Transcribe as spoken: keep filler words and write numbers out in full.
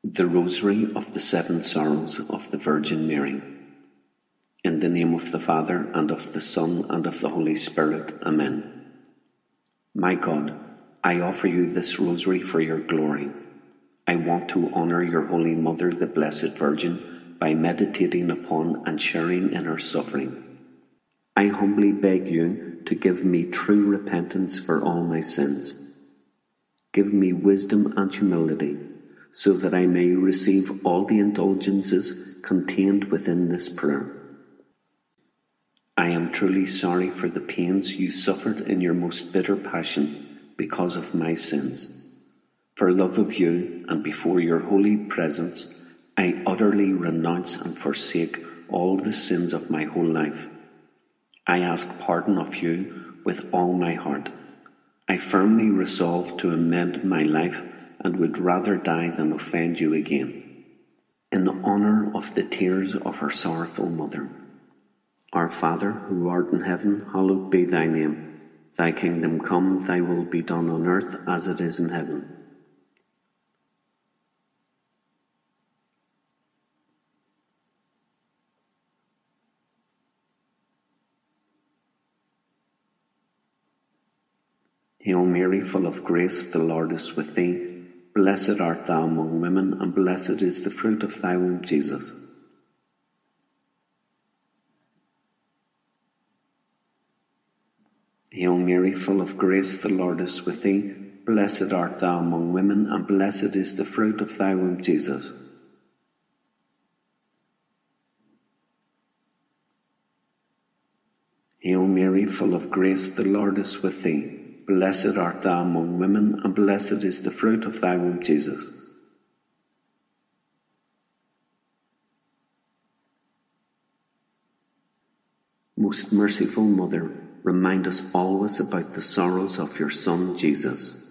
The Rosary of the Seven Sorrows of the Virgin Mary. In the name of the Father, and of the Son, and of the Holy Spirit. Amen. My God, I offer you this rosary for your glory. I want to honour your Holy Mother, the Blessed Virgin, by meditating upon and sharing in her suffering. I humbly beg you to give me true repentance for all my sins. Give me wisdom and humility, so that I may receive all the indulgences contained within this prayer. I am truly sorry for the pains you suffered in your most bitter passion because of my sins. For love of you, and before your holy presence, I utterly renounce and forsake all the sins of my whole life. I ask pardon of you with all my heart. I firmly resolve to amend my life and would rather die than offend you again. In honour of the tears of our sorrowful Mother. Our Father, who art in heaven, hallowed be thy name. Thy kingdom come, thy will be done on earth as it is in heaven. Hail Mary, full of grace, the Lord is with thee. Blessed art thou among women, and blessed is the fruit of thy womb, Jesus. Hail Mary, full of grace, the Lord is with thee. Blessed art thou among women, and blessed is the fruit of thy womb, Jesus. Hail Mary, full of grace, the Lord is with thee. Blessed art thou among women, and blessed is the fruit of thy womb, Jesus. Most merciful Mother, remind us always about the sorrows of your Son, Jesus.